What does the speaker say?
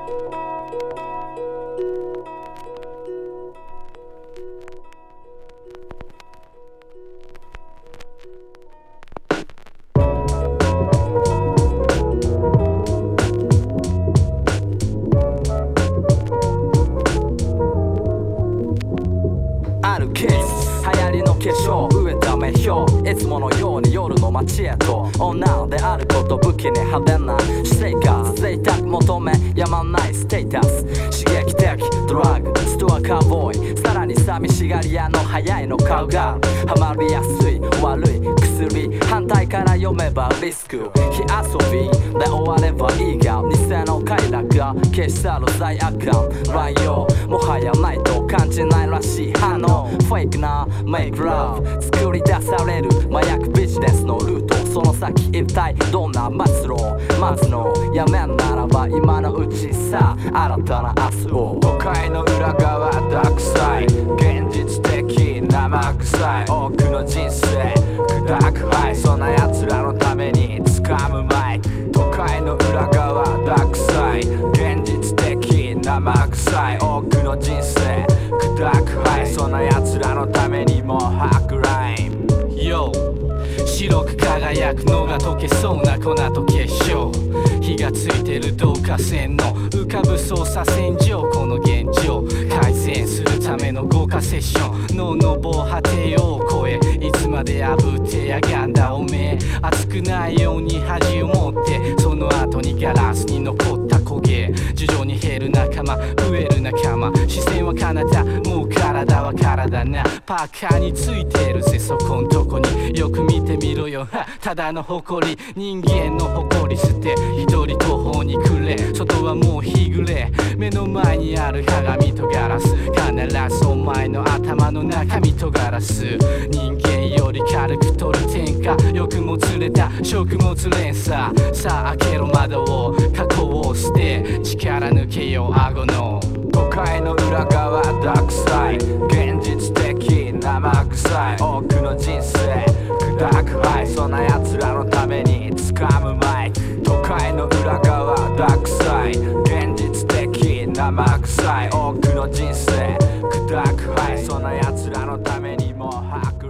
あるケース流行りの化粧飢えた目標いつものように夜の街へと女であること武器に派手な私生活贅沢求めやまないステータス刺激的ドラッグストアカーボーイさらに寂しがり屋の早いの顔がハマりやすい悪い薬反対から読めばリスク火遊びで終わればいいが偽の快楽が消し去る罪悪感乱用もはやないと感じないらしい反応フェイクなメイクラブ作り出される麻薬ビジネスのルートその先一体どんな末路待つのやめんならば今のうちさ新たな明日を都会の裏側ダークサイ現実的生臭い多くの人生砕くハイそんな奴らのために掴むマイク都会の裏側ダークサイ現実的生臭い多くの人生砕くハイそんな奴らのためにも吐くライム Yo 白く輝くのが溶けそうな粉と結晶火がついてる導火線の浮かぶ操作線上この現状改善するための豪華セッション脳の防波堤を越えいつまで炙ってやがんだおめえ熱くないように恥を持ってその後にガラスに残った焦げ徐々に減る仲間増える仲間視線は彼方もう体は体なパーカーについてるぜそこんとこによく見てみろよただの誇り人間の誇り捨て一人途方に暮れ外はもう日暮れ目の前にある鏡とガラス必ずお前の頭の中身とガラス人間より軽く取る天下欲もつれた食物連鎖さあ開けろ窓を過去を捨て力抜けよ顎の都会の裏側ダークサイ現実的生臭い多くの人生砕くハイそんな奴らのために掴むマイク都会の裏側ダークサイ現実的生臭い多くの人生砕くハイそんな奴らのためにも吐く